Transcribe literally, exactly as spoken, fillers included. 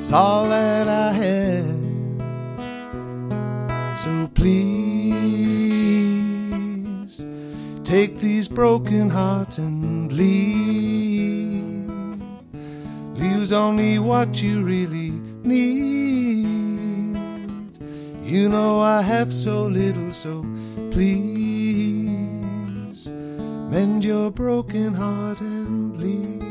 all that I have. So please take these broken hearts and leave. Leaves only what you really need. You know I have so little, so please mend your broken heart and leave.